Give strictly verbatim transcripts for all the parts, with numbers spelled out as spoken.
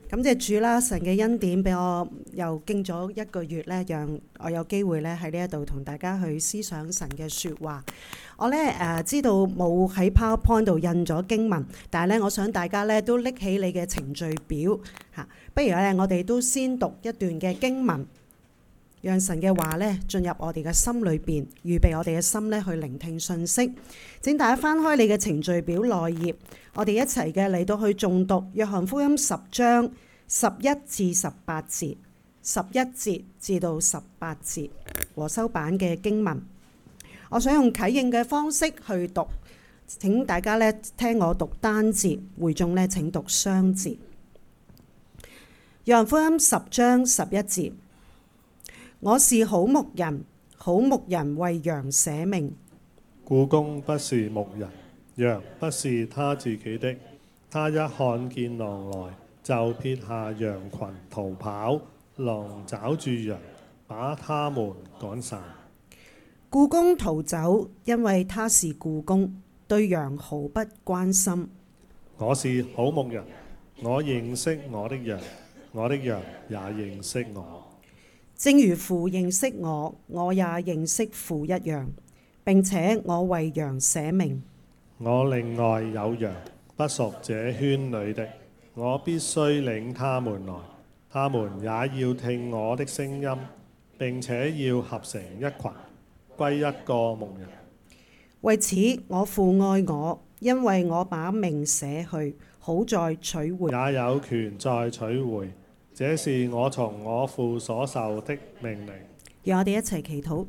感謝主啦，神嘅恩典俾我又經咗一個月咧，讓我有機會咧喺呢一度同大家去思想神嘅説話。我咧誒、呃、知道冇喺 PowerPoint 度印咗經文，但係咧我想大家咧都拎起你嘅程序表嚇、啊，不如咧我哋都先讀一段嘅經文，讓神嘅話咧進入我哋嘅心裏邊，預備我哋嘅心咧去聆聽信息。請大家翻開你嘅程序表內頁，我哋一齊嘅嚟到去誦讀約翰福音十章十一至十八節，十一節至到十八節和修版嘅經文。我想用啟應嘅方式去讀，請大家咧聽我讀單節，會眾咧請讀雙節。約翰福音十章十一節：我是好牧人，好牧人為羊捨命。 僱工不是牧人，羊不是他自己的。他一看見狼來，就撇下羊群逃跑，狼抓住羊，把他們趕散。 僱工逃走，因為他是僱工，對羊毫不關心。 我是好牧人，我認識我的羊，我的羊也認識我。 正如父認識我，我也認識父一樣，並且我為羊捨命。 我另外有羊，不屬這圈裏的，我必須領他們來，他們也要聽我的聲音，並且要合成一群，歸一個牧人。 為此我父愛我，因為我把命捨去，好再取回。 也有權再取回，這是我從我父所受的命令。 讓我哋一齊祈禱。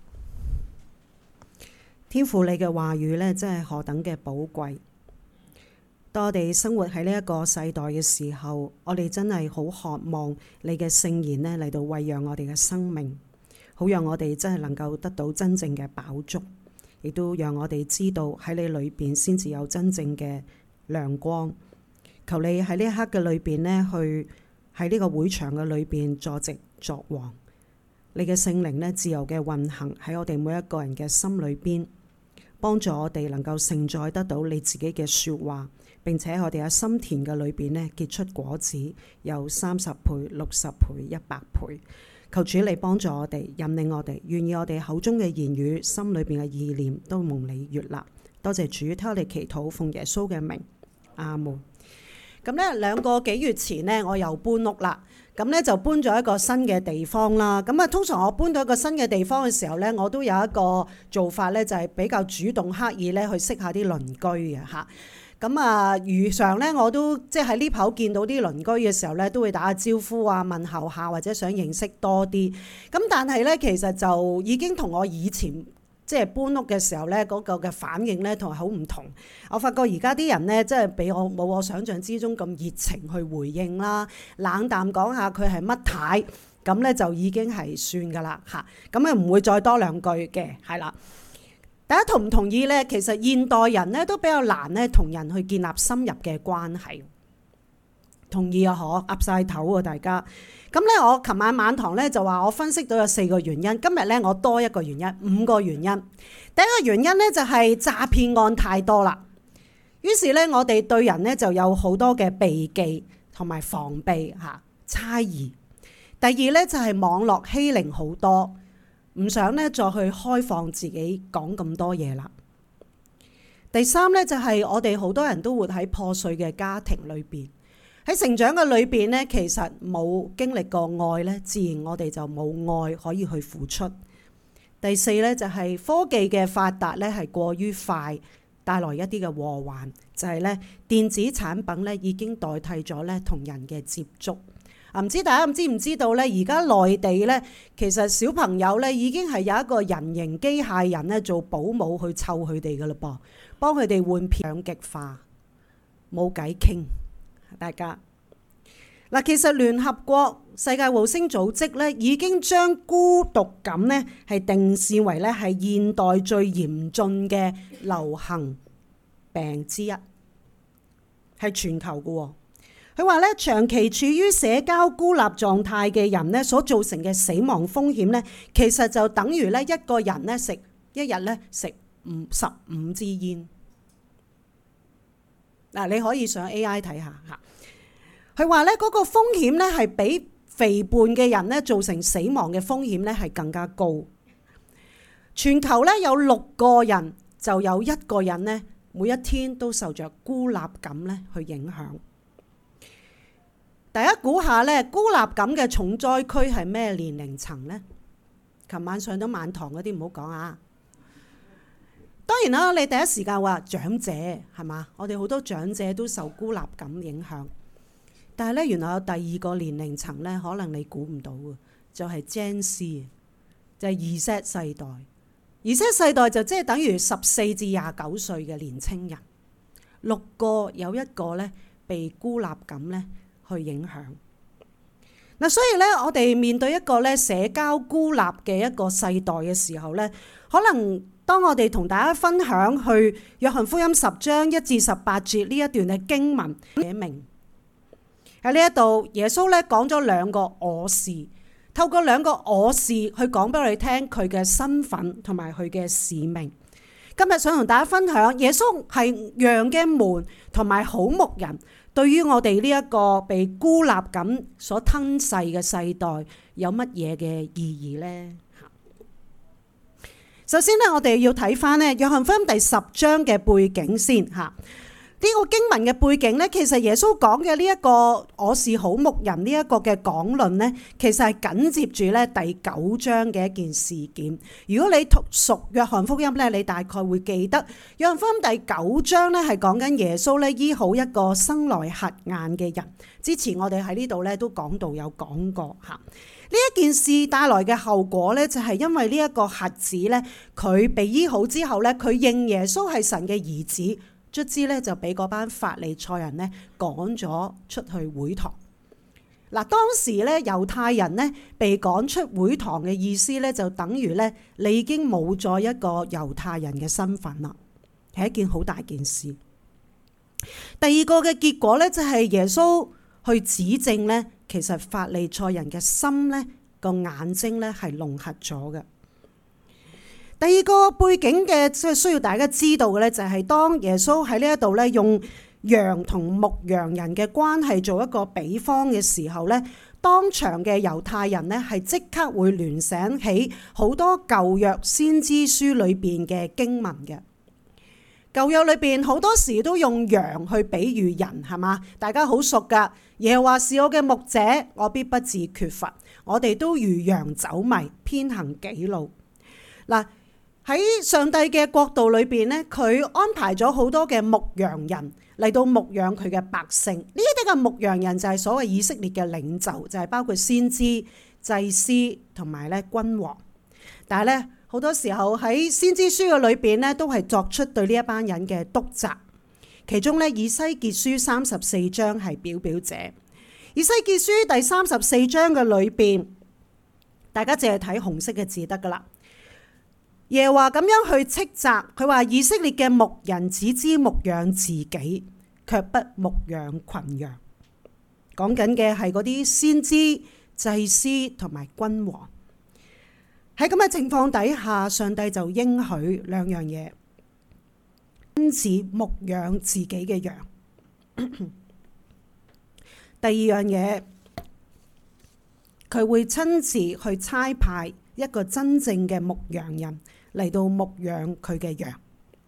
天父，你嘅話語呢，真係何等嘅寶貴。當我哋生活喺呢一個世代嘅時候，我哋真係好渴望你嘅聖言呢嚟到餵養我哋嘅生命，好讓我哋真係能夠得到真正嘅飽足，亦都讓我哋知道喺你裏邊先至有真正嘅亮光。求你喺呢一刻嘅裏邊呢，去喺呢個會場嘅裏邊坐席作王。你嘅聖靈呢，自由嘅運行喺我哋每一個人嘅心裏邊，幫助我哋能夠承載得到你自己嘅説話，並且我哋喺心田嘅裏邊呢結出果子，有三十倍、六十倍、一百倍。求主你幫助我哋，引領我哋，願意我哋口中嘅言語、心裏邊嘅意念都蒙你悅納。多謝主，聽我哋祈禱，奉耶穌嘅名，阿門。咁呢兩個幾月前呢，我又搬屋啦。咁呢就搬咗一個新嘅地方啦。咁啊，通常我搬到一個新嘅地方嘅時候呢，我都有一個做法呢，就係比較主動刻意呢去識下啲鄰居嘅嚇。咁啊，如常呢，我都即係喺呢口見到啲鄰居嘅時候呢，都會打下招呼啊，問候下或者想認識多啲。咁但係呢，其實就已經同我以前即係搬屋嘅時候呢，嗰個嘅反應呢，同係好唔同。我發覺而家啲人呢，即係比我冇我想象之中咁熱情去回應啦，冷淡講下佢係乜太，咁呢就已經係算噶啦嚇。咁啊唔會再多兩句嘅，係啦。大家同唔同意呢？其實現代人呢都比較難呢同人去建立深入嘅關係。同意啊，可岌晒頭啊，大家。咁咧，我琴晚晚堂咧就話我分析到有四個原因。今日咧我多一個原因，五個原因。第一個原因咧就係詐騙案太多啦。於是咧我哋對人咧就有好多嘅避忌同埋防備嚇猜疑。第二咧就係網絡欺凌好多，唔想咧再去開放自己講咁多嘢啦。第三咧就係我哋好多人都活喺破碎嘅家庭裏邊。喺成長嘅裏邊咧，其實冇經歷過愛咧，自然我哋就冇愛可以去付出。第四咧就係科技嘅發達咧係過於快，帶來一啲嘅禍患，就係咧電子產品咧已經代替咗咧同人嘅接觸。啊，唔知大家知唔知道咧？而家內地咧，其實小朋友咧已經係有一個人形機械人咧做保姆去湊佢哋噶啦噃，幫佢哋換片兩極化，冇偈傾。大家嗱，其實聯合國世界衛生組織咧已經將孤獨感咧係定視為咧係現代最嚴峻嘅流行病之一，係全球嘅。佢話咧，長期處於社交孤立狀態嘅人咧所造成嘅死亡風險咧，其實就等於咧一個人咧食一日咧食五十五支煙。嗱，你可以上 A I 睇下嚇。 佢話咧嗰個風險咧係比肥胖嘅人咧造成死亡嘅風險咧係更加高。全球咧有六個人就有一個人咧每一天都受着孤立感咧去影響。大家估下咧，孤立感嘅重災區係咩年齡層呢？琴晚上到晚堂嗰啲唔好講啊。當然啦，你第一時間話長者係嘛？我哋好多長者都受孤立感影響。但係咧，原來有第二個年齡層咧，可能你估唔到嘅，就係 Gen Z，就係 Z 世代。Z 世代就即係等於十四至廿九歲嘅年青人，六個有一個咧被孤立感咧去影響。嗱，所以咧，我哋面對一個咧社交孤立嘅一個世代嘅時候咧，可能當我哋同大家分享去約翰福音十章一至十八節呢一段嘅經文，寫明喺呢一度，耶穌咧講咗兩個我是，透過兩個我是去講俾我哋聽佢嘅身份同埋佢嘅使命。今日想同大家分享，耶穌係羊嘅門同埋好牧人。對於我哋呢一個被孤立感所吞噬嘅世代，有乜嘢嘅意義呢？首先咧，我哋要睇翻咧約翰福音第十章嘅背景先嚇。呢個經文嘅背景咧，其實耶穌講嘅呢一個我是好牧人呢一個嘅講論咧，其實係緊接住咧第九章嘅一件事件。如果你熟約翰福音咧，你大概會記得約翰福音第九章咧係講緊耶穌咧醫好一個生來瞎眼嘅人。之前我哋喺呢度咧都講到有講過嚇。呢一件事帶來嘅後果咧，就係因為呢一個瞎子咧，佢被醫好之後咧，佢認耶穌係神嘅兒子。卒之咧就俾嗰班法利賽人咧趕咗出去會堂。嗱，當時咧猶太人咧被趕出會堂嘅意思咧，就等於咧你已經冇咗一個猶太人嘅身份啦，係一件好大件事。第二個嘅結果咧，就係耶穌去指正咧，其實法利賽人嘅心咧個眼睛咧係弄瞎咗嘅。第二個背景嘅即係需要大家知道嘅咧，就係當耶穌喺呢一度咧用羊同牧羊人嘅關係做一個比方嘅時候咧，當場嘅猶太人咧係即刻會聯想起好多舊約先知書裏邊嘅經文嘅。舊約裏邊好多時都用羊去比喻人，係嘛？大家好熟噶。耶和華是我嘅牧者，我必不致缺乏。我哋都如羊走迷，偏行己路。嗱，喺上帝嘅國度裏邊咧，佢安排咗好多嘅牧羊人嚟到牧養佢嘅百姓。呢啲嘅牧羊人就係所謂以色列嘅領袖，就係包括先知、祭司同埋咧君王。但係咧好多時候喺先知書嘅裏邊咧，都係作出對呢一班人嘅督責。其中咧以西結書三十四章係表表者。以西結書第三十四章嘅裏邊，大家淨係睇紅色嘅字得噶啦。耶和華咁樣去斥責，佢話以色列嘅牧人只知牧養自己，卻不牧養群羊。講緊嘅係嗰啲先知、祭司同埋君王。喺咁嘅情況底下，上帝就應許兩樣嘢：親自牧養自己嘅羊。第二樣嘢，佢會親自去差派一個真正嘅牧羊人嚟到牧養佢嘅羊。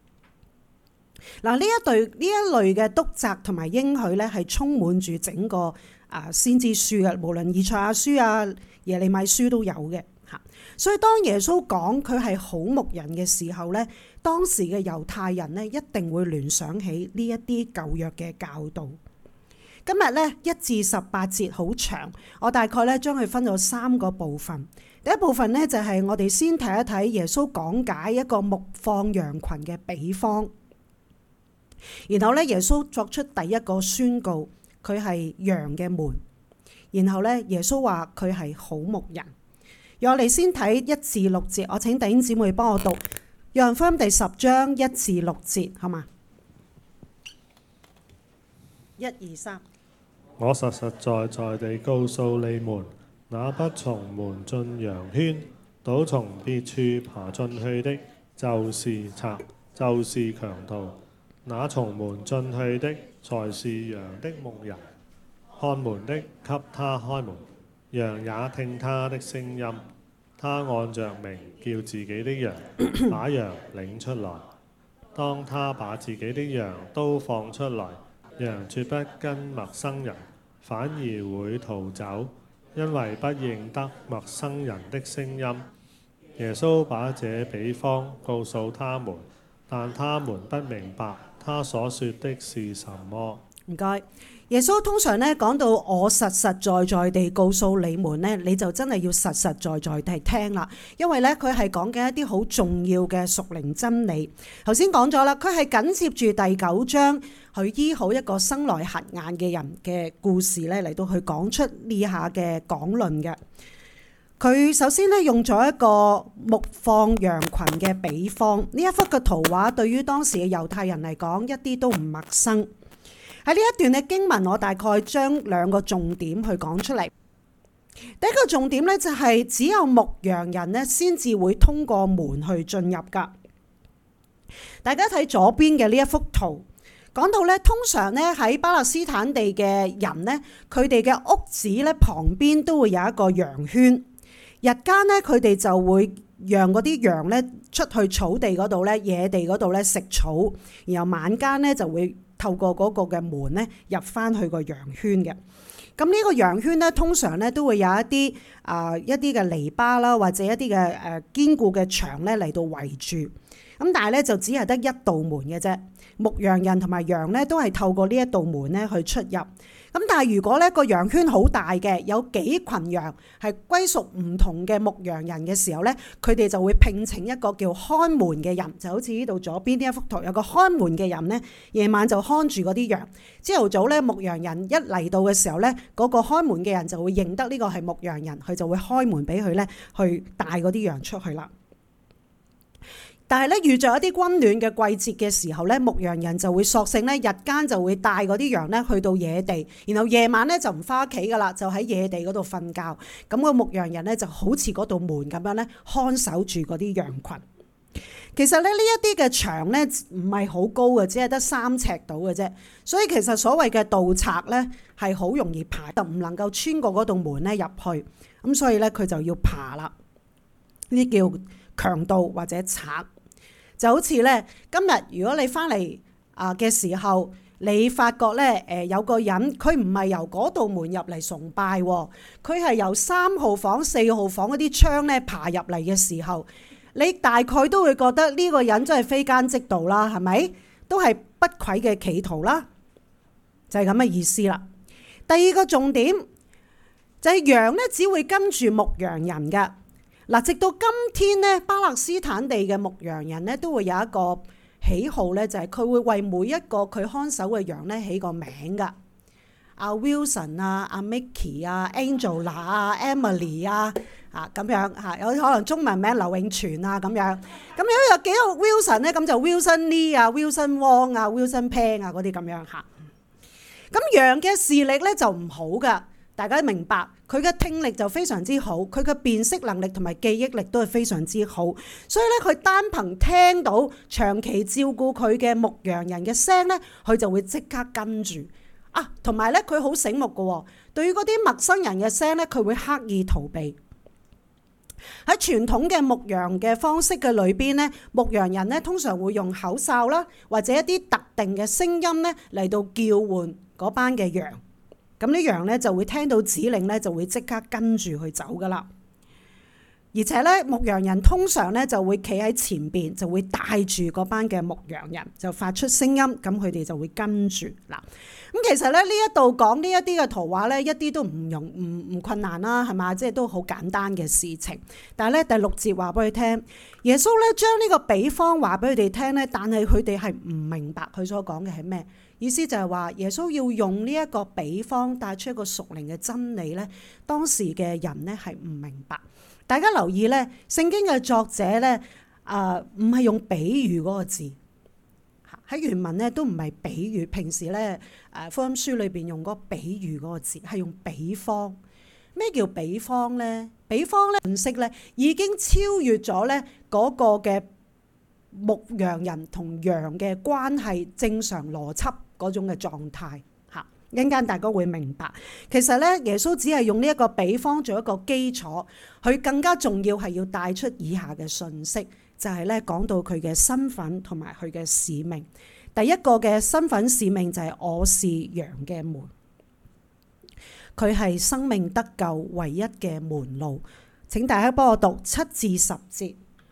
嗱，呢一對呢一類嘅督責同埋應許咧，係充滿住整個啊先知書嘅，無論以賽亞書啊、耶利米書都有嘅嚇。所以當耶穌講佢係好牧人嘅時候咧，當時嘅猶太人咧一定會聯想起呢一啲舊約嘅教導。今日咧一至十八節好長，我大概咧將佢分咗三個部分。第一部分咧就係我哋先睇一睇耶穌講解一個牧放羊群嘅比方，然後咧耶穌作出第一個宣告，佢係羊嘅門，然後咧耶穌話佢係好牧人。讓我哋先睇一至六節，我請弟兄姊妹幫我讀約翰福音第十章一至六節，好嘛？一二三。 我實實在在地告訴你們，那不從門進羊圈，倒從別處爬進去的，就是賊，就是強盜。那從門進去的，才是羊的牧人。 看門的給他開門，羊也聽他的聲音。他按着名叫自己的羊，把羊領出來。當他把自己的羊都放出來，羊絕不跟陌生人，反而會逃走，因為不認得陌生人的聲音。耶穌把這比方告訴他們，但他們不明白他所說的是什麼。 唔該。耶穌通常咧講到我實實在在地告訴你們咧，你就真係要實實在在地聽啦，因為咧佢係講緊一啲好重要嘅屬靈真理。頭先講咗啦，佢係緊接住第九章去醫好一個生來瞎眼嘅人嘅故事咧嚟到去講出呢下嘅講論嘅。佢首先咧用咗一個牧放羊群嘅比方，呢一幅嘅圖畫對於當時嘅猶太人嚟講一啲都唔陌生。喺呢一段嘅經文，我大概將兩個重點去講出嚟。第一個重點咧就係只有牧羊人咧先至會通過門去進入噶。大家睇左邊嘅呢一幅圖，講到咧通常咧喺巴勒斯坦地嘅人咧，佢哋嘅屋子咧旁邊都會有一個羊圈。日間咧佢哋就會讓嗰啲羊咧出去草地嗰度咧、野地嗰度咧食草，然後晚間咧就會透過嗰個嘅門咧入翻去個羊圈嘅。咁呢個羊圈咧通常咧都會有一啲啊、呃、一啲嘅籬笆啦，或者一啲嘅誒堅固嘅牆咧嚟到圍住。咁但係咧就只係得一道門嘅啫。牧羊人同埋羊咧都係透過呢一道門咧去出入。咁但係如果咧個羊圈好大嘅，有幾群羊係歸屬唔同嘅牧羊人嘅時候咧，佢哋就會聘請一個叫看門嘅人，就好似呢度左邊呢一幅圖有個看門嘅人咧，夜晚就看住嗰啲羊。朝頭早咧牧羊人一嚟到嘅時候咧，嗰個看門嘅人就會認得呢個係牧羊人，佢就會開門俾佢咧去帶嗰啲羊出去啦。但係咧遇着一啲溫暖嘅季節嘅時候咧，牧羊人就會索性咧日間就會帶嗰啲羊咧去到野地，然後夜晚咧就唔翻屋企噶啦，就喺野地嗰度瞓覺。咁個牧羊人咧就好似嗰道門咁樣咧看守住嗰啲羊群。其實咧呢一啲嘅牆咧唔係好高嘅，只係得三尺到嘅啫。所以其實所謂嘅盜賊咧係好容易爬，就唔能夠穿過嗰道門咧入去。咁所以咧佢就要爬啦。呢啲叫強盜或者賊。就好似咧，今日如果你翻嚟啊嘅時候，你發覺咧誒有個人佢唔係由嗰道門入嚟崇拜，佢係由三號房、四號房嗰啲窗咧爬入嚟嘅時候，你大概都會覺得呢個人真係非奸即盜啦，係咪？都係不軌嘅企圖啦，就係咁嘅意思啦。第二個重點就係羊咧，只會跟住牧羊人㗎。嗱，直到今天咧，巴勒斯坦地嘅牧羊人咧都會有一個喜好咧，就係佢會為每一個佢看守嘅羊咧起個名噶。阿 Wilson 啊、阿 Mickey 啊、Angela 啊、Emily 啊，啊咁樣嚇，有可能中文名劉永全啊咁樣。咁如果有幾個 Wilson 咧，咁就 Wilson Lee 啊、Wilson Wong 啊、Wilson Pan 啊嗰啲咁樣嚇。咁羊嘅視力咧就唔好噶。大家明白，佢嘅聽力就非常之好，佢嘅辨識能力同埋記憶力都係非常之好，所以咧佢單憑聽到長期照顧佢嘅牧羊人嘅聲咧，佢就會即刻跟住啊。同埋咧，佢好醒目嘅，對於嗰啲陌生人嘅聲咧，佢會刻意逃避。喺傳統嘅牧羊嘅方式嘅裏邊咧，牧羊人咧通常會用口哨啦，或者一啲特定嘅聲音咧嚟到叫喚嗰班嘅羊。咁呢羊咧就會聽到指令咧，就會即刻跟住去走噶啦。而且咧，牧羊人通常咧就會企喺前邊，就會帶住嗰班嘅牧羊人，就發出聲音，咁佢哋就會跟住嗱。咁其實咧呢一度講呢一啲嘅圖畫咧，一啲都唔容唔唔困難啦，係嘛？即係都好簡單嘅事情。但係咧第六節話俾佢聽，耶穌咧將呢個比方話俾佢哋聽咧，但係佢哋係唔明白佢所講嘅係咩。意思就係話耶穌要用呢一個比方帶出一個屬靈嘅真理咧，當時嘅人咧係唔明白。大家留意咧，聖經嘅作者咧，啊唔係用比喻嗰個字，喺原文咧都唔係比喻。平時咧誒福音書裏邊用嗰個比喻嗰個字係用比方。咩叫比方咧？比方咧信息咧已經超越咗咧嗰個嘅牧羊人同羊嘅關係正常邏輯嗰種嘅狀態嚇。 一陣間大家會明白，其實咧耶穌只係用呢一個比方做一個基礎，佢更加重要係要帶出以下嘅信息，就係咧講到佢嘅身份同埋佢嘅使命。第一個嘅身份使命就係我是羊嘅門，佢係生命得救唯一嘅門路。請大家幫我讀七至十節。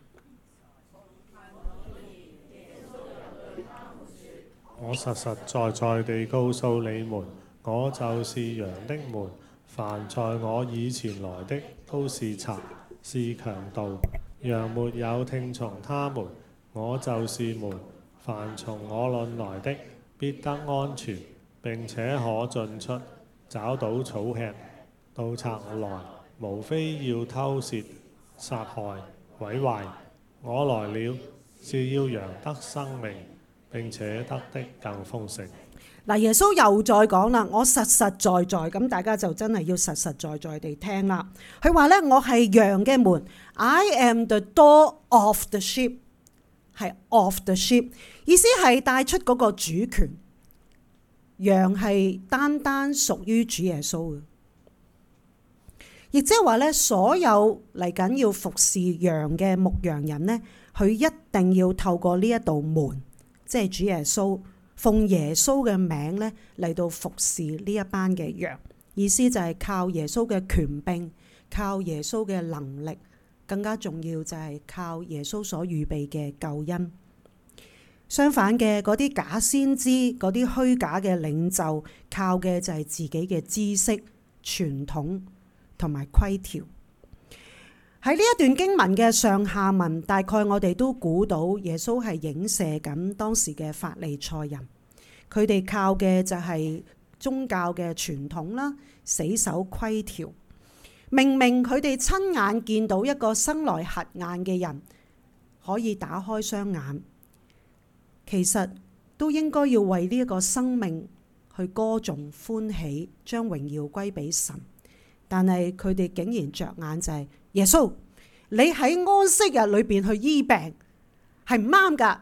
我實實在在地告訴你們，我就是羊的門。凡在我以前來的，都是賊，是強盜。羊沒有聽從他們，我就是門。凡從我論來的，必得安全，並且可進出，找到草吃。盜賊來，無非要偷竊、殺害、毀壞。我來了，是要羊得生命，並且得的更豐盛。 嗱，耶穌又再講啦，我實實在在，咁大家就真係要實實在在地聽啦。佢話咧，我係羊嘅門 ，I am the door of the sheep， 係 of the sheep， 意思係帶出嗰個主權，羊係單單屬於主耶穌嘅，亦即係話咧，所有嚟緊要服侍羊嘅牧羊人呢，佢一定要透過呢一道門，即係主耶穌。奉耶穌嘅名咧嚟到服侍呢一班嘅羊，意思就係靠耶穌嘅權柄，靠耶穌嘅能力，更加重要就係靠耶穌所預備嘅救恩。相反嘅嗰啲假先知，嗰啲虛假嘅領袖，靠嘅就係自己嘅知識、傳統同埋規條。喺呢一段經文嘅上下文，大概我哋都估到耶穌係影射緊當時嘅法利賽人，佢哋靠嘅就係宗教嘅傳統啦，死守規條。明明佢哋親眼見到一個生來瞎眼嘅人可以打開雙眼，其實都應該要為呢一個生命去歌頌歡喜，將榮耀歸俾神。但係佢哋竟然着眼就係耶穌，你喺安息日裏邊去醫病係唔啱噶，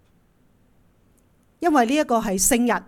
因為呢一個係聖日，而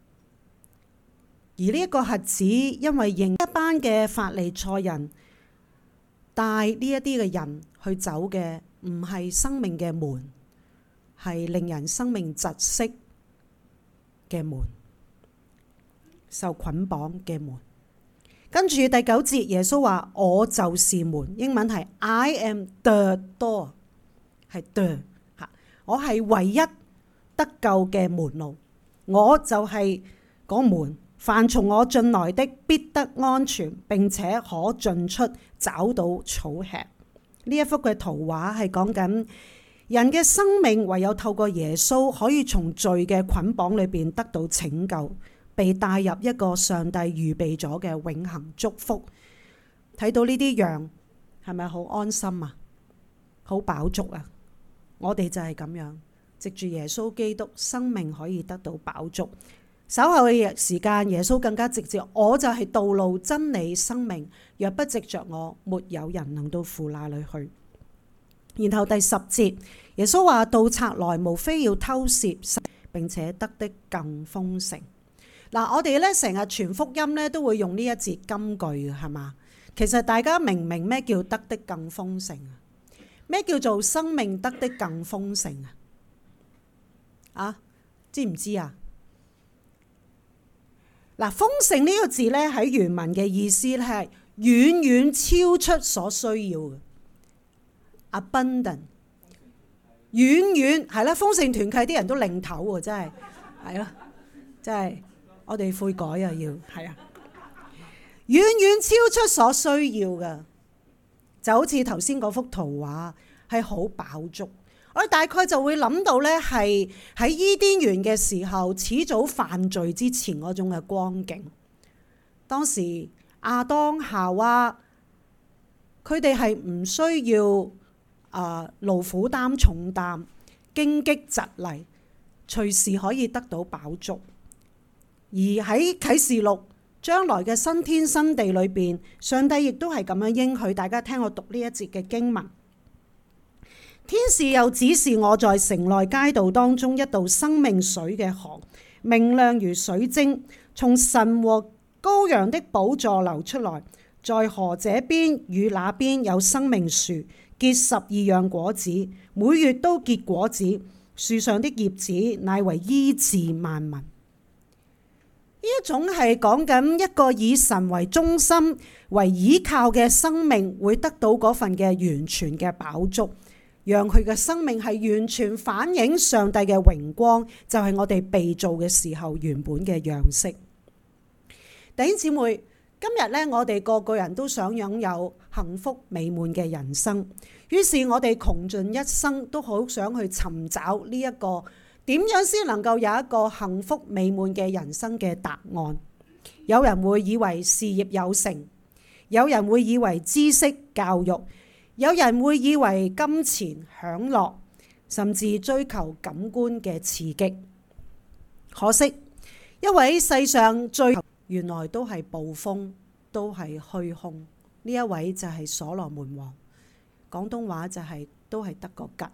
呢一個瞎子因為認一班嘅法利賽人帶呢一啲嘅人去走嘅唔係生命嘅門，係令人生命窒息嘅門，受捆綁嘅門。跟住第九節，耶穌話我就是門，英文係 I am the door， 係 the 嚇，我係唯一得救嘅門路，我就係嗰門，凡從我進來的必得安全，並且可進出，找到草吃。呢一幅嘅圖畫係講緊人嘅生命唯有透過耶穌可以從罪嘅捆綁裏邊得到拯救，被帶入一個上帝預備咗嘅永恆祝福。睇到呢啲羊係咪好安心啊？好飽足啊！我哋就係咁樣，藉住耶穌基督，生命可以得到飽足。稍後嘅時間，耶穌更加直接，我就係道路、真理、生命，若不藉着我，沒有人能到父那裏去。然後第十節，耶穌話盜賊來，無非要偷竊，並且得的更豐盛。嗱，我哋咧成日傳福音咧都會用呢一節金句嘅，係嘛？其實大家明唔明咩叫得的更豐盛啊？咩叫做生命得的更豐盛啊？啊，知唔知啊？嗱，豐盛呢個字咧喺原文嘅意思咧係遠遠超出所需要嘅 ，abundant， 遠遠係啦。豐盛團契啲人都擰頭喎，真係係咯，真係。我哋悔改啊，要係啊，遠遠超出所需要嘅，就好似頭先嗰幅圖畫係好飽足。我哋大概就會諗到咧，係喺伊甸園嘅時候，始祖犯罪之前嗰種嘅光景。當時亞當夏娃佢哋係唔需要啊勞苦擔重擔、荊棘蒺藜，隨時可以得到飽足。而喺啟示錄將來嘅新天新地裏邊，上帝亦都係咁樣應許。大家聽我讀呢一節嘅經文。天使又指示我在城內街道當中一道生命水嘅河，明亮如水晶， 從神和羔羊的寶座流出來，在河這邊與那邊有生命樹，結十二樣果子，每月都結果子。樹上的葉子乃為醫治萬民。呢一種係講緊一個以神為中心、為依靠嘅生命，會得到嗰份嘅完全嘅飽足，讓佢嘅生命係完全反映上帝嘅榮光，就係我哋被造嘅時候原本嘅樣式。弟兄姊妹，今日咧，我哋個個人都想擁有幸福美滿嘅人生，於是我哋窮盡一生都好想去尋找呢一個點樣先能夠有一個幸福美滿嘅人生嘅答案。有人會以為事業有成，有人會以為知識教育，有人會以為金錢享樂，甚至追求感官嘅刺激。可惜，一位世上最後原來都係暴風，都係虛空。呢一位就係所羅門王，廣東話就係、是、都係得個吉。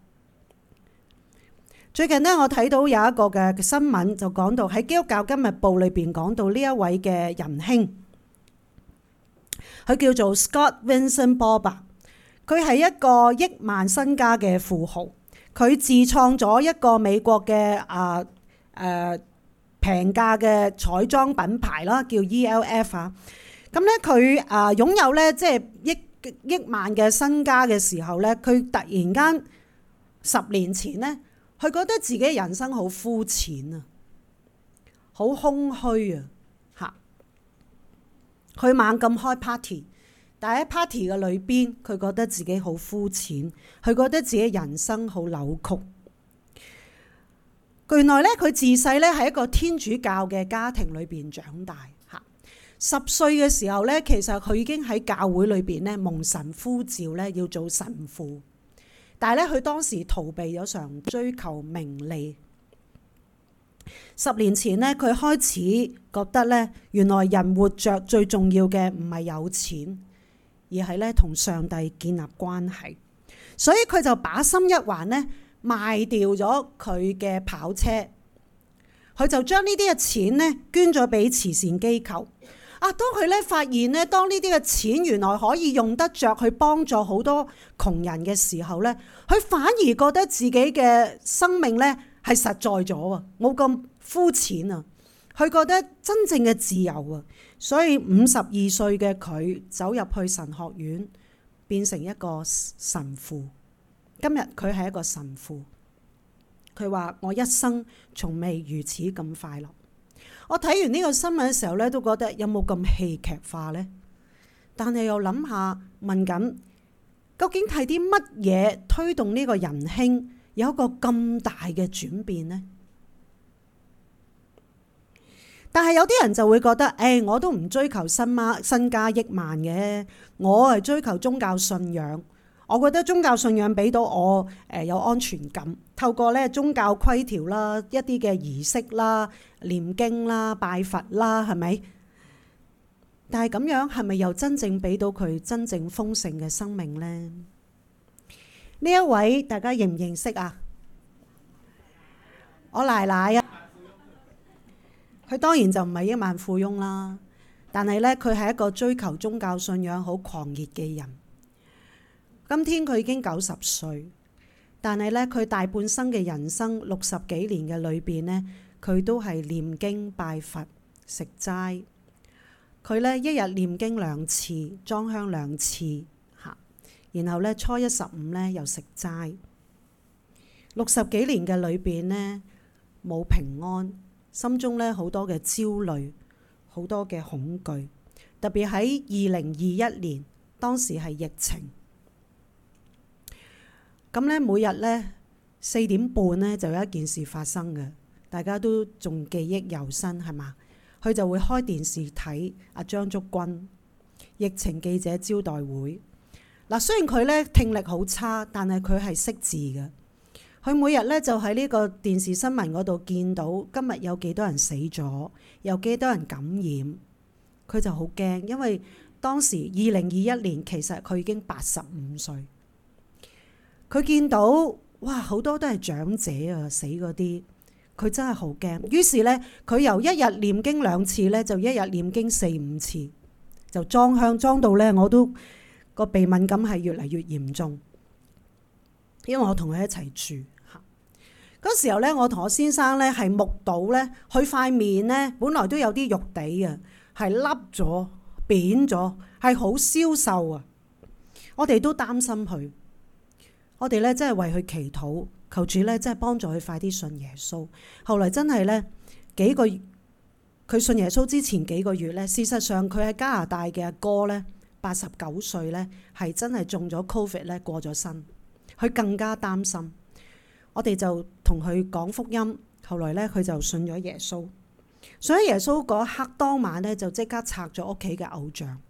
最近呢，我睇到有一個嘅新聞，就講到喺《基督教今日報》裏邊講到呢一位嘅仁兄，佢叫做 Scott Vincent Barber， 佢係一個億萬身家嘅富豪，佢自創咗一個美國嘅啊誒平價嘅彩妝品牌啦，叫 E L F 啊。咁咧佢啊擁有咧即係億億萬嘅身家嘅時候咧，佢突然間十年前咧。佢覺得自己人生好膚淺啊，好空虛啊，嚇！佢猛咁開 party， 但係喺 party 嘅裏邊，佢覺得自己好膚淺，佢覺得自己人生好扭曲。原來咧，佢自細咧喺一個天主教嘅家庭裏邊長大嚇。十歲嘅時候咧，其實佢已經喺教會裏邊咧蒙神呼召咧要做神父。但係咧，佢當時逃避咗常追求名利。十年前咧，佢開始覺得咧，原來人活着最重要嘅唔係有錢，而係咧同上帝建立關係。所以佢就把心一橫咧，賣掉咗佢嘅跑車，佢就將呢啲嘅錢咧捐咗俾慈善機構。啊！當佢咧發現咧，當呢啲嘅錢原來可以用得着去幫助好多窮人嘅時候咧，佢反而覺得自己嘅生命咧係實在咗啊，冇咁膚淺啊。佢覺得真正嘅自由啊，所以五十二歲嘅佢走入去神學院，變成一個神父。今日佢係一個神父，佢話：我一生從未如此咁快樂。我睇完呢個新聞嘅時候咧，都覺得有冇咁戲劇化呢？但係又諗下問緊，究竟係啲乜嘢推動呢個仁兄有一個咁大嘅轉變呢？但係有啲人就會覺得，誒、哎，我都唔追求身媽身家億萬嘅，我係追求宗教信仰。我覺得宗教信仰俾到我誒有安全感，透過咧宗教規條啦、一啲嘅儀式啦、念經啦、拜佛啦，係咪？但係咁樣係咪又真正俾到佢真正豐盛嘅生命呢？呢一位大家認唔認識啊？我奶奶啊，佢當然就唔係億萬富翁啦，但係咧佢係一個追求宗教信仰好狂熱嘅人。今天佢已經九十歲，但係咧佢大半生嘅人生六十幾年嘅裏邊呢，佢都係念經拜佛食齋。佢咧一日念經兩次，裝香兩次嚇，然後咧初一十五咧又食齋。六十幾年嘅裏邊呢，冇平安，心中咧好多嘅焦慮，好多嘅恐懼，特別喺二零二一年，當時係疫情。咁咧，每日咧四點半咧就有一件事發生嘅，大家都仲記憶猶新係嘛？佢就會開電視睇阿張竹君疫情記者招待會。嗱，雖然佢咧聽力好差，但係佢係識字嘅。佢每日咧就喺呢個電視新聞嗰度見到今日有幾多人死咗，有幾多人感染，佢就好驚，因為當時二零二一年其實佢已經八十五歲。佢見到哇，好多都係長者啊，死嗰啲， 佢真係好驚。於是咧，佢由一日念經兩次咧，就一日念經四五次，就裝香裝到咧，我都個鼻敏感係越嚟越嚴重。因為我同佢一齊住嚇，嗰時候咧，我同我先生咧係目睹咧，佢塊面咧本來都有啲肉地嘅，係凹咗、扁咗，係好消瘦啊！我哋都擔心佢，我哋咧真係為佢祈禱，求主咧真係幫助佢快啲信耶穌。後來真係咧幾個月，佢信耶穌之前幾個月咧，事實上佢喺加拿大嘅阿哥咧，八十九歲咧，係真係中咗 Covid 咧過咗身，佢更加擔心。我哋就同佢講福音，後來咧佢就信咗耶穌。信咗耶穌嗰刻當晚咧，就即刻拆咗屋企嘅偶像。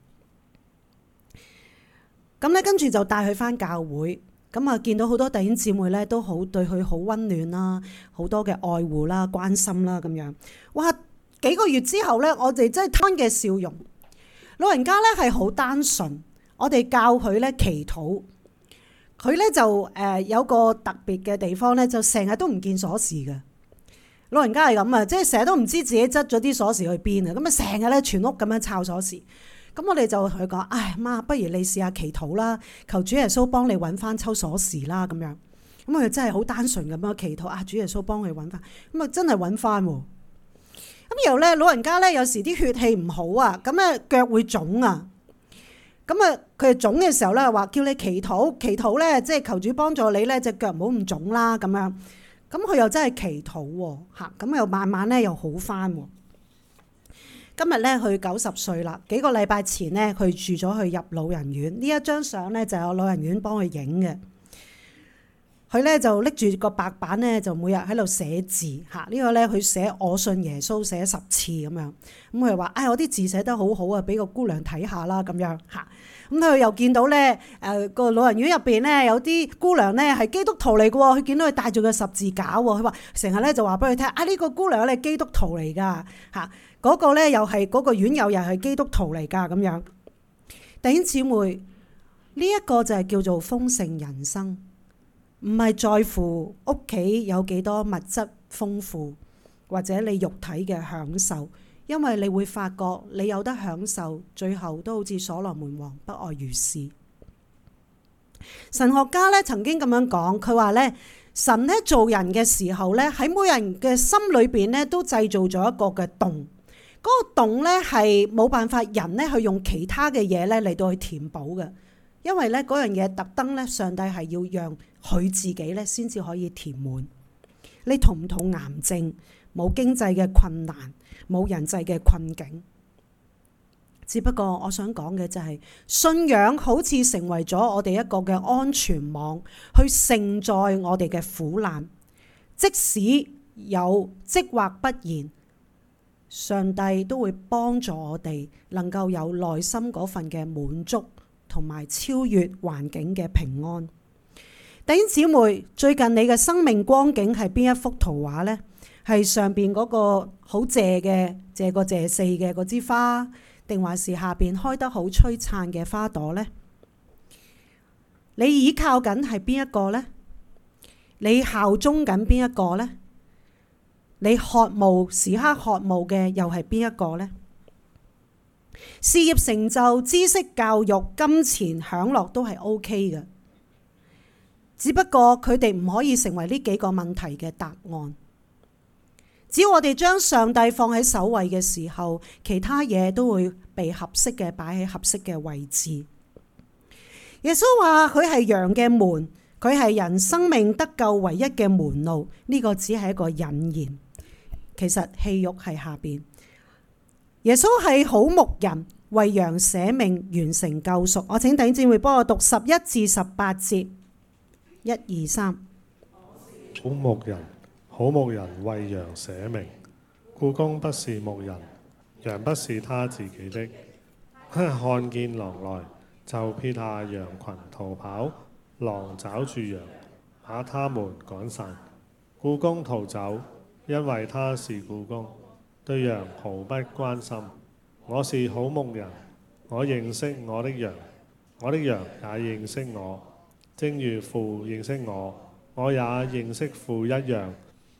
咁咧，跟住就帶佢返教會，咁啊見到好多弟兄姊妹咧，都好對佢好溫暖啦，好多嘅愛護啦、關心啦咁樣。哇！幾個月之後咧，我哋真係攤嘅笑容。老人家咧係好單純，我哋教佢咧祈禱，佢咧就誒、呃、有個特別嘅地方咧，就成日都唔見鎖匙嘅。老人家係咁啊，即係成日都唔知自己執咗啲鎖匙去邊啊，咁啊成日咧全屋咁樣抄鎖匙。咁我哋就同佢講：唉媽，不如你試下祈禱啦，求主耶穌幫你揾翻抽鎖匙啦咁樣。咁佢真係好單純咁樣祈禱啊，主耶穌幫佢揾翻。咁啊真係揾翻喎。咁然後咧，老人家咧有時啲血氣唔好啊，咁咧腳會腫啊。咁啊佢係腫嘅時候咧，話叫你祈禱，祈禱咧即係求主幫助你咧隻腳唔好咁腫啦咁樣。咁佢又真係祈禱喎嚇，咁又慢慢咧又好翻喎。今日咧佢九十歲啦，幾個禮拜前咧佢住咗去入老人院。呢一張相咧就有老人院幫佢影嘅。佢咧就拎住個白板咧，就每日喺度寫字嚇。呢個咧佢寫我信耶穌寫十次咁樣。咁佢話：唉，我啲字寫得好好啊，俾個姑娘睇下啦咁樣嚇。咁佢又見到咧誒個老人院入邊咧有啲姑娘咧係基督徒嚟嘅喎。佢見到佢帶住個十字架喎。佢話成日咧就話俾佢聽：啊呢個姑娘咧係基督徒嚟㗎嚇。嗰個咧又係嗰個院友又係基督徒嚟㗎咁樣。弟兄姊妹，呢一個就係叫做豐盛人生。唔係在乎屋企有幾多物質豐富，或者你肉體嘅享受，因為你會發覺你有得享受，最後都好似所羅門王不外如是。神學家咧曾經咁樣講，佢話咧神咧做人嘅時候咧喺每人嘅心裏邊咧都製造咗一個嘅洞，嗰、那個洞咧係冇辦法人咧去用其他嘅嘢咧嚟到去填補嘅。因為咧嗰樣嘢特登咧，上帝係要讓佢自己咧先至可以填滿。你同唔同癌症？冇經濟嘅困難，冇人際嘅困境。只不過我想講嘅就係信仰好似成為咗我哋一個嘅安全網，去承載我哋嘅苦難。即使有即或不然，上帝都會幫助我哋能夠有內心嗰份嘅滿足。同埋超越環境嘅平安。弟兄姊妹，最近你嘅生命光景係邊一幅圖畫呢？係上邊嗰個好謝嘅謝個謝四嘅嗰支花，定還是下邊開得好璀璨嘅花朵呢？你依靠緊係邊一個呢？你效忠緊邊一個呢？你渴慕時刻渴慕嘅又係邊一個呢？事業成就、知識教育、金錢享樂都係 O K 嘅，只不過佢哋唔可以成為呢幾個問題嘅答案。只要我哋將上帝放喺首位嘅時候，其他嘢都會被合適嘅擺喺合適嘅位置。耶穌話佢係羊嘅門，佢係人生命得救唯一嘅門路。呢、這個只係一個引言，其實戲肉喺下邊。耶穌係好牧人，為羊捨命，完成救贖。我請弟兄姊妹幫我讀十一至十八節，一二三。 好牧人，好牧人為羊捨命，僱工不是牧人，羊不是他自己的。看見狼來，就撇下羊群逃跑，狼抓住羊，把他們趕散。僱工逃走，因為他是僱工，對羊毫不關心。我是好牧人，我認識我的羊，我的羊也認識我，正如父認識我，我也認識父一樣。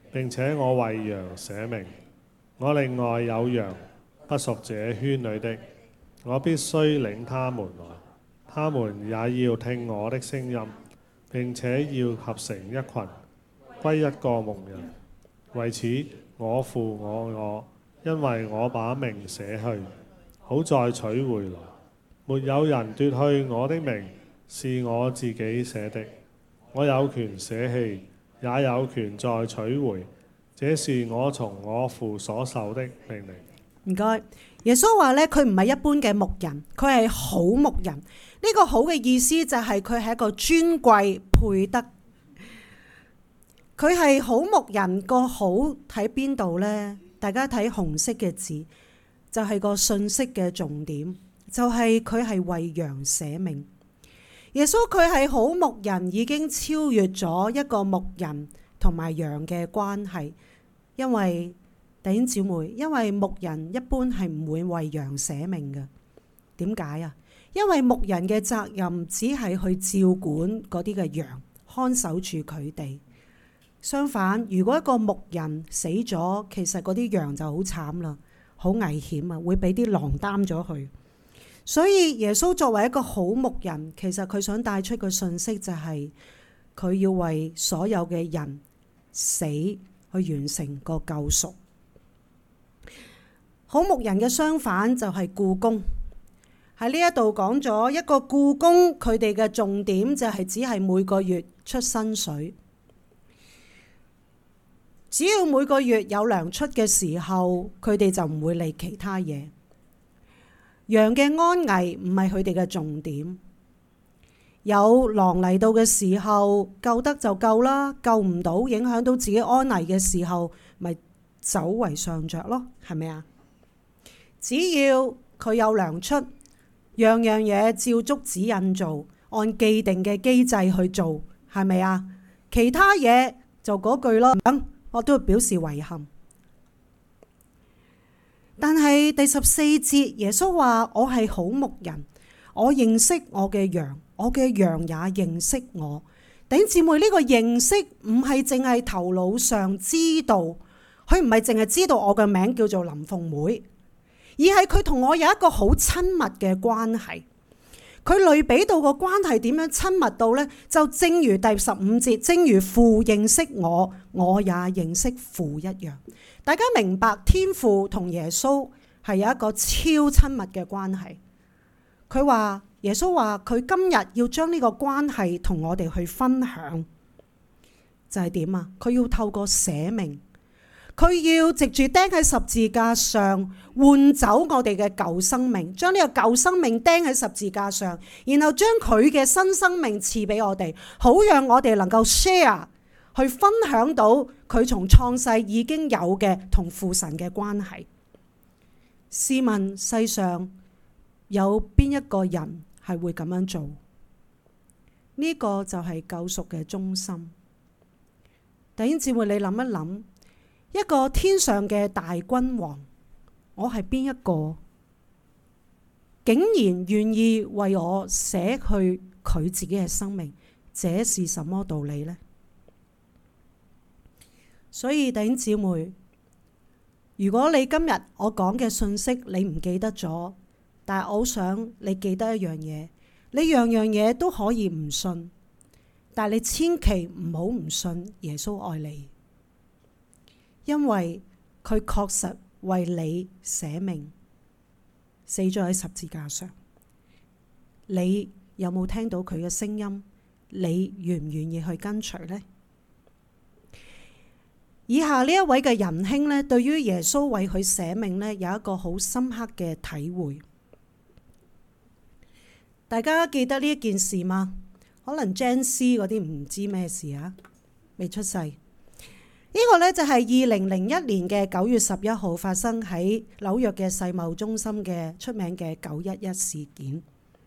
並且我為羊捨命。我另外有羊不屬這圈裏的，我必須領他們來，他們也要聽我的聲音，並且要合成一群，歸一個牧人。為此，我父我我，因為我把命捨去，好再取回來。沒有人奪去我的命，是我自己捨的。我有權捨棄，也有權再取回。這是我從我父所受的命令。 唔該，耶穌話咧，佢唔係一般嘅牧人，佢係好牧人。呢個好嘅意思就係佢係一個尊貴配得。佢係好牧人，個好睇邊度呢？大家睇紅色嘅字，就係個信息嘅重點，就係佢係為羊捨命。耶穌佢係好牧人，已經超越咗一個牧人同埋羊嘅關係。因為弟兄姊妹，因為牧人一般係唔會為羊捨命嘅。點解啊？因為牧人嘅責任只係去照管嗰啲嘅羊，看守住佢哋。相反，如果一個牧人死咗，其實嗰啲羊就好慘啦，好危險啊，會俾啲狼擔咗去。所以耶穌作為一個好牧人，其實佢想帶出嘅信息就係佢要為所有嘅人死，去完成個救贖。好牧人嘅相反就係僱工。喺呢一度講咗一個僱工，佢哋嘅重點就係只係每個月出薪水。只要每個月有糧出嘅時候，佢哋就唔會理其他嘢。羊嘅安危唔係佢哋嘅重點。有狼嚟到嘅時候，救得就救啦，救唔到，影響到自己安危嘅時候，咪走為上着咯，係咪啊？只要佢有糧出，樣樣嘢照足指引做，按既定嘅機制去做，係咪啊？其他嘢就嗰句咯，我都會表示遺憾。但係第十四節，耶穌話：我係好牧人，我認識我嘅羊，我嘅羊也認識我。弟兄姊妹，呢個認識唔係淨係頭腦上知道，佢唔係淨係知道我嘅名叫做林鳳妹，而係佢同我有一個好親密嘅關係。佢類比到個關係點樣親密到呢？就正如第十五節，正如父認識我，我也認識父一樣。大家明白天父同耶穌係有一個超親密嘅關係。佢話耶穌話佢今日要將呢個關係同我哋去分享，就係點啊？佢要透過捨命。佢要藉住釘喺十字架上換走我哋嘅舊生命，將呢個舊生命釘喺十字架上，然後將佢嘅新生命賜俾我哋，好讓我哋能夠 share 去分享到佢從創世已經有嘅同父神嘅關係。試問世上有邊一個人係會咁樣做？呢個就係救贖嘅中心。弟兄姊妹，你諗一諗。一個天上嘅大君王，我係邊一個？竟然願意為我捨去佢自己嘅生命，這是什麼道理呢？所以弟兄姊妹，如果你今日我講嘅信息你唔記得咗，但係我好想你記得一樣嘢，你樣樣嘢都可以唔信，但係你千祈唔好唔信耶穌愛你。因為佢確實為你捨命，死咗喺十字架上。你有冇聽到佢嘅聲音？你願唔願意去跟隨呢？以下呢一位嘅仁兄呢，對於耶穌為佢捨命呢，有一個好深刻嘅體會。大家記得呢一件事嗎？可能 Gen Z 嗰啲唔知咩事啊，未出世。呢個呢，就係二零零一年嘅九月十一號發生喺紐約嘅世貿中心嘅出名嘅九一一事件。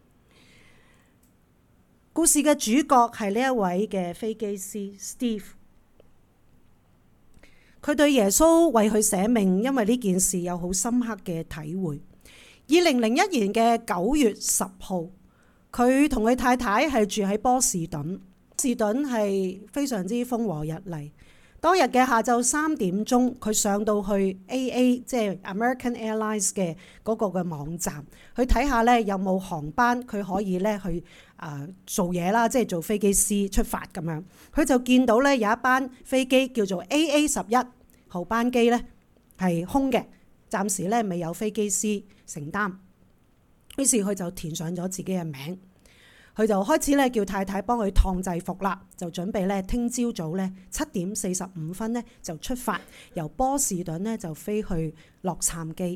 故事嘅主角係呢一位嘅飛機師 Steve， 佢對耶穌為佢捨命，因為呢件事有好深刻嘅體會。二零零一年嘅九月十號，佢同佢太太係住喺波士頓，波士頓係非常之風和日麗。 當日嘅下晝三點鐘，佢上到去 A A 即係 American Airlines 嘅嗰個嘅網站，去睇下咧有冇航班佢可以咧去啊、呃、做嘢啦，即係做飛機師出發咁樣。佢就見到咧有一班飛機叫做 A A 十一號班機咧係空嘅，暫時咧未有飛機師承擔。於是佢就填上咗自己嘅名。佢就開始咧叫太太幫佢燙制服啦，就準備咧聽朝早咧七點四十五分咧就出發，由波士頓咧就飛去洛杉磯。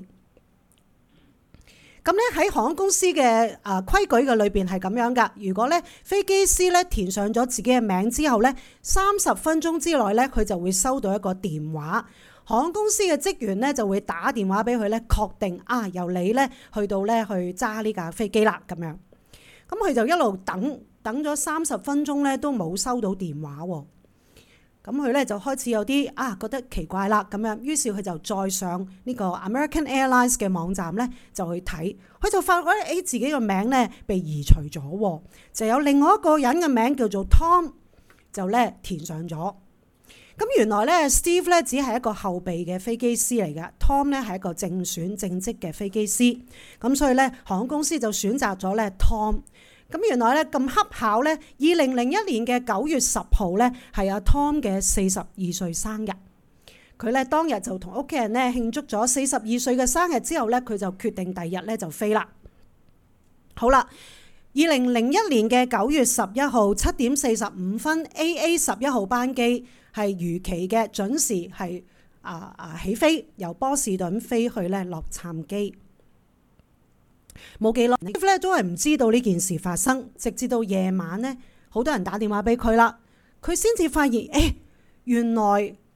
咁咧喺航空公司嘅啊規矩嘅裏邊係咁樣噶。如果咧飛機師咧填上咗自己嘅名之後咧，三十分鐘之內咧佢就會收到一個電話，航空公司嘅職員咧就會打電話俾佢咧，確定啊由你咧去到咧去揸呢架飛機啦咁樣。咁佢就一路等，等咗三十分鐘咧，都冇收到電話喎。咁佢咧就開始有啲啊覺得奇怪啦咁樣，於是佢就再上呢個 American Airlines 嘅網站咧，就去睇。佢就發覺誒自己個名咧被移除咗喎，就有另外一個人嘅名叫做 Tom 就咧填上咗。咁原來咧 Steve 咧只係一個後備嘅飛機師嚟嘅 ，Tom 咧係一個正選正職嘅飛機師。咁所以咧航空公司就選擇咗咧 Tom。咁原來咧咁恰巧咧，二零零一年嘅九月十號咧係阿 Tom 嘅四十二歲生日。佢咧當日就同屋企人咧慶祝咗四十二歲嘅生日之後咧，佢就決定第二日咧就飛啦。好啦，二零零一年嘅九月十一號七點四十五分 A A 十一號班機係如期嘅準時係啊啊起飛，由波士頓飛去咧洛杉磯。冇幾耐咧都係唔知道呢件事發生，直至到夜晚咧，好多人打電話俾佢啦，佢先至發現，誒、欸，原來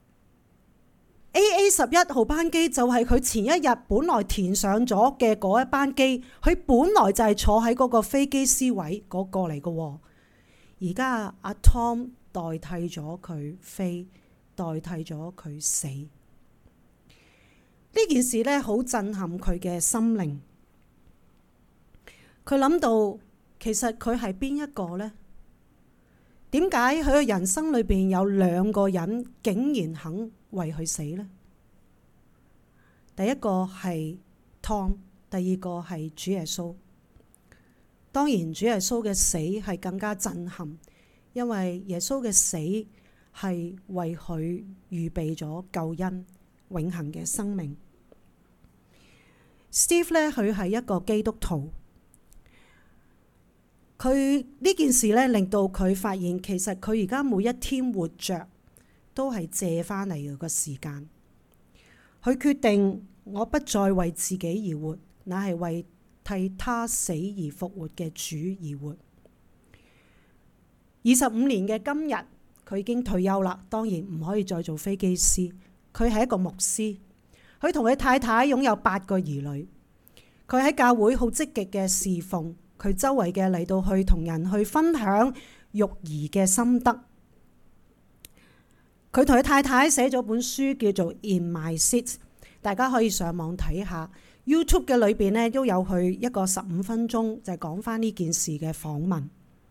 A A 十一號班機就係佢前一日本來填上咗嘅嗰一班機，佢本來就係坐喺嗰個飛機師位嗰個嚟嘅。而家阿 Tom 代替咗佢飛，代替咗佢死。呢件事咧好震撼佢嘅心靈。佢諗到其實佢係邊一個呢？點解佢嘅人生裏邊有兩個人竟然肯為佢死呢？第一個係 Tom， 第二個係主耶穌。當然主耶穌嘅死係更加震撼，因為耶穌嘅死係為佢預備咗救恩、永恆嘅生命。Steve 咧，佢係一個基督徒。佢呢件事咧，令到佢發現其實佢而家每一天活着都係借翻嚟嘅個時間。佢決定我不再為自己而活，乃係為替他死而復活嘅主而活。二十五年嘅今日，佢已經退休啦，當然唔可以再做飛機師。佢係一個牧師，佢同佢太太擁有八個兒女。佢喺教會好積極嘅侍奉。佢周圍嘅嚟到去同人去分享育兒嘅心得。佢同佢太太寫咗本書叫做《In My Seat》，大家可以上網睇下。YouTube 嘅裏邊咧都有佢一個十五分鐘就係講翻呢件事嘅訪問。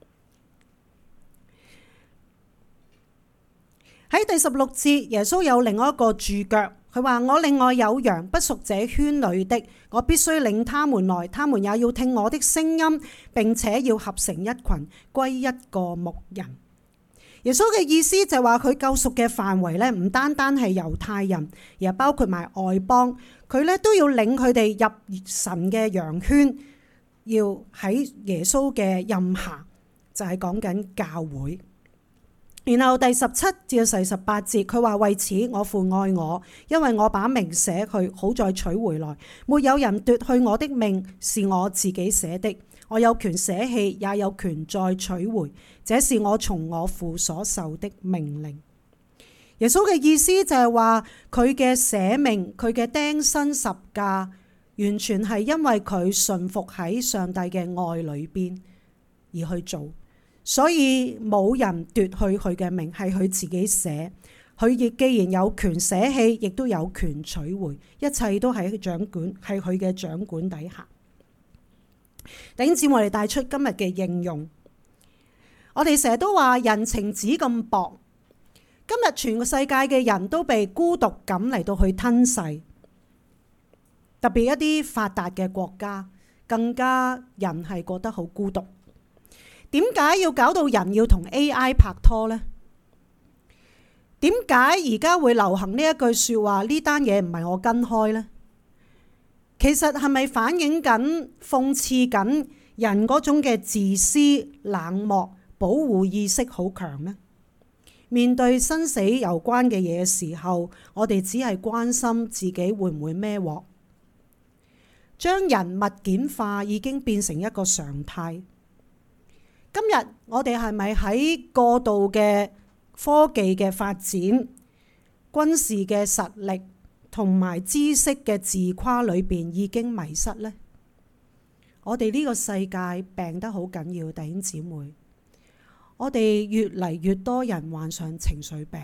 喺第十六節，耶穌有另外一個注腳。佢話：我另外有羊，不屬這圈裏的，我必須領他們來，他們也要聽我的聲音，並且要合成一群，歸一個牧人。耶穌嘅意思就係話佢救贖嘅範圍咧，唔單單係猶太人，而係包括埋外邦。佢咧都要領佢哋入神嘅羊圈，要喺耶穌嘅蔭下，就係講緊教會。然後第十七至第十八節，佢話：為此我父愛我，因為我把命捨去，好再取回來。沒有人奪去我的命，是我自己捨的。我有權捨棄，也有權再取回。這是我從我父所受的命令。耶穌嘅意思就係話，佢嘅捨命，佢嘅釘身十架，完全係因為佢順服喺上帝嘅愛裏邊而去做。所以冇人奪去佢嘅命，係佢自己捨。佢亦既然有權捨棄，亦都有權取回，一切都係掌管，係佢嘅掌管底下。弟兄姊妹，我哋帶出今日嘅應用。我哋成日都話人情紙咁薄， 今日全個世界嘅人都被孤獨感嚟到去吞噬，特別一啲發達嘅國家，更加人係覺得好孤獨。點解要搞到人要同 A I 拍拖呢？點解而家會流行呢一句說話？呢單嘢唔係我跟開呢？其實係咪反映緊、諷刺緊人嗰種嘅自私、冷漠、保護意識好強呢？面對生死攸關嘅嘢嘅時候，我哋只係關心自己會唔會孭鑊。將人物件化已經變成一個常態。今日我哋係咪喺過度嘅科技嘅發展、軍事嘅實力同埋知識嘅自誇裏邊已經迷失呢？我哋呢個世界病得好緊要，弟兄姊妹。我哋越嚟越多人患上情緒病。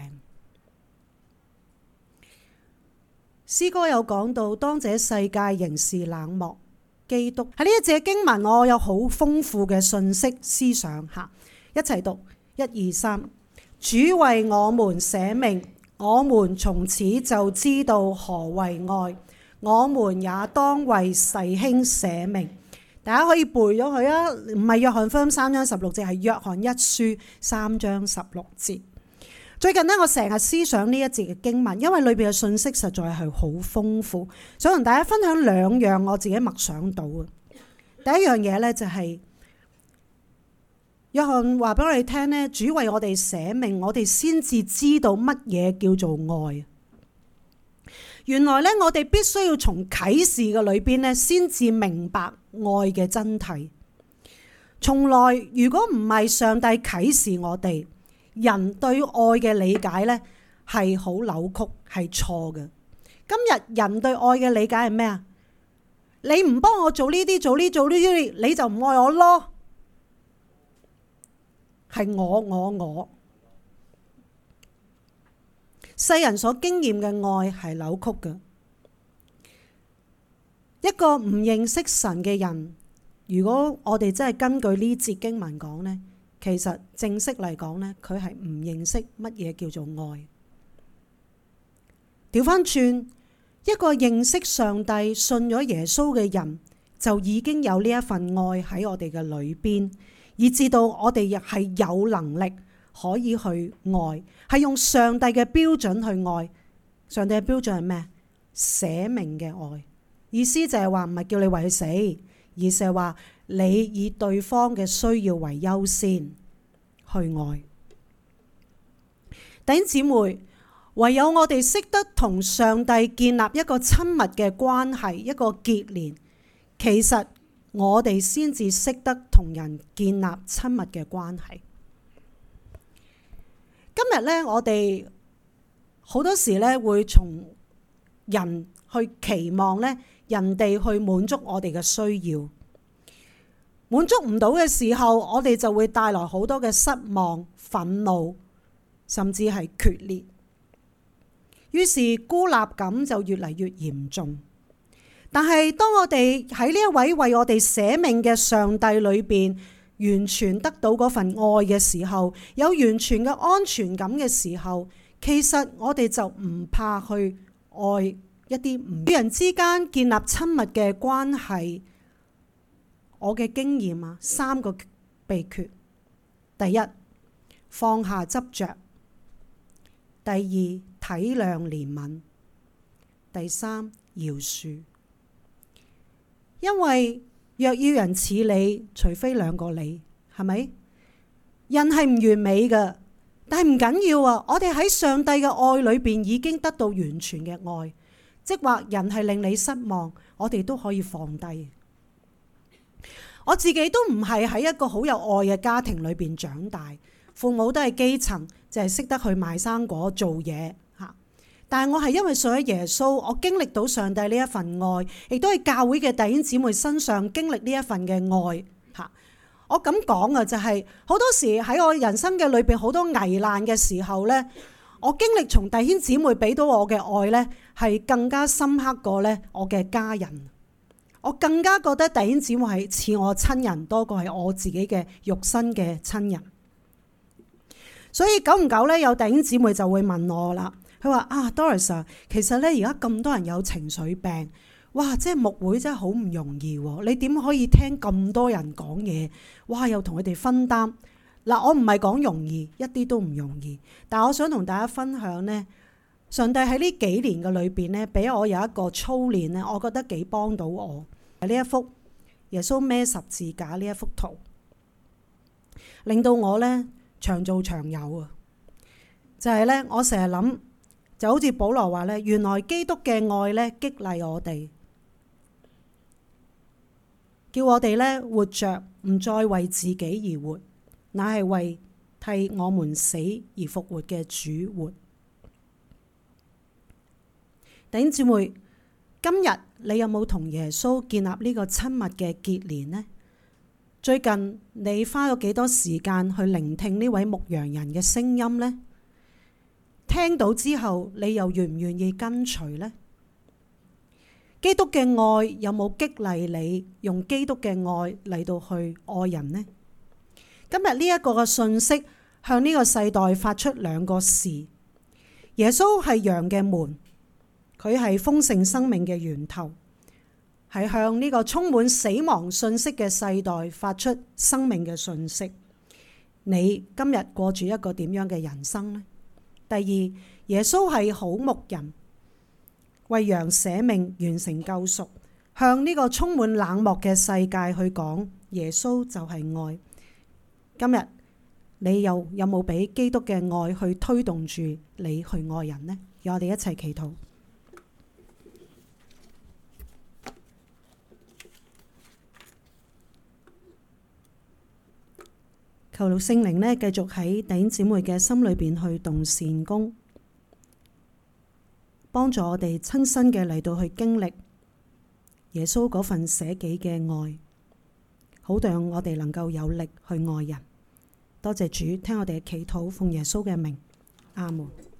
詩歌有講到，當這世界仍是冷漠，基督喺呢一節經文，我有好豐富嘅信息思想吓，一齊讀一二三。主為我們捨命，我們從此就知道何為愛，我們也當為弟兄捨命。大家可以背咗佢啊，唔係約翰福音三章十六節，係約翰一書三章十六節。最近呢，我成日思想呢一節嘅經文，因為裏邊嘅信息實在係好豐富，想同大家分享兩樣我自己默想到嘅。第一樣嘢呢，就係約翰話俾我哋聽呢，主為我哋捨命，我哋先至知道乜嘢叫做愛。原來咧，我哋必須要從啟示嘅裏邊咧，先至明白愛嘅真諦。從來如果唔係上帝啟示我哋，人對愛嘅理解咧係好扭曲，係錯嘅。今日人對愛嘅理解係咩啊？你唔幫我做呢啲，做呢做呢啲，你就唔愛我咯。係我我我。世人所經驗嘅愛係扭曲嘅。一個唔認識神嘅人，如果我哋真係根據呢節經文講呢，其實正式嚟講呢，佢係唔認識乜嘢叫做愛。調翻轉，一個認識上帝、信咗耶穌嘅人，就已經有呢一份愛喺我哋嘅裏邊，以至到我哋亦係有能力可以去愛，係用上帝嘅標準去愛。上帝嘅標準係咩？捨命嘅愛。意思就係話唔係叫你為佢死，而係話你以對方嘅需要為優先去愛。弟兄姊妹，唯有我哋識得同上帝建立一個親密嘅關係，一個結連，其實我哋先至識得同人建立親密嘅關係。今日咧，我哋好多時咧會從人去期望咧，人哋去滿足我哋嘅需要，滿足唔到嘅時候，我哋就會帶來好多嘅失望、憤怒，甚至係決裂。於是孤立感就越嚟越嚴重。但係當我哋喺呢一位為我哋捨命嘅上帝裏邊，完全得到嗰份愛嘅時候，有完全嘅安全感嘅時候，其實我哋就唔怕去愛一啲唔與人之間建立親密嘅關係。我嘅經驗啊，三個秘訣：第一，放下執着；第二，體諒憐憫；第三，饒恕。因為若要人似你，除非兩個你，係咪？人係唔完美嘅，但係唔緊要啊！我哋喺上帝嘅愛裏邊已經得到完全嘅愛，即或人係令你失望，我哋都可以放低。我自己都唔係喺一個好有愛嘅家庭裏邊長大，父母都係基層，就係識得去賣生果做嘢吓。但係我係因為信咗耶穌，我經歷到上帝呢一份愛，亦都喺教會嘅弟兄姊妹身上經歷呢一份嘅愛吓。我咁講啊，就係好多時喺我人生嘅裏邊好多危難嘅時候呢，我經歷從弟兄姊妹俾到我嘅愛呢，係更加深刻過呢我嘅家人。我更加覺得弟兄姊妹係似我親人多過係我自己嘅肉身嘅親人。 所以久唔久咧，有弟兄姊妹就會問我啦，佢話啊 Doris 啊，其實咧而家咁多人有情緒病，哇！即係牧會真係好唔容易喎，你點可以聽咁多人講嘢？哇！又同佢哋分擔。嗱，我唔係講容易，一啲都唔容易。但係我想同大家分享呢，上帝喺呢幾年嘅裏邊呢，俾我有一個操練呢，我覺得幾幫到我。呢一幅耶穌孭十字架呢一幅圖，令到我呢長做長有啊！就係呢，我成日諗，就好似保羅話呢，原來基督嘅愛呢激勵我哋，叫我哋呢活着唔再為自己而活，乃係為替我們死而復活嘅主活。弟兄姊妹，今日你有冇同耶穌建立呢個親密嘅結連呢？最近你花咗幾多時間去聆聽呢位牧羊人嘅聲音呢？聽到之後，你又願唔願意跟隨呢？基督嘅愛有冇激勵你用基督嘅愛嚟到去愛人呢？今日呢一個嘅信息向呢個世代發出兩個事：耶穌係羊嘅門，佢係豐盛生命嘅源頭，係向呢個充滿死亡信息嘅世代發出生命嘅信息。你今日過住一個點樣嘅人生呢？第二，耶穌係好牧人，為羊捨命，完成救贖，向呢個充滿冷漠嘅世界去講耶穌就係愛。今日你又有冇俾基督嘅愛去推動住你去愛人呢？讓我哋一齊祈禱。求聖靈呢繼續喺弟兄姊妹嘅心裏邊去動善工，幫助我哋親身嘅嚟到去經歷耶穌嗰份捨己嘅愛，好讓我哋能夠有力去愛人。多謝主，聽我哋嘅祈禱，奉耶穌嘅名，阿門。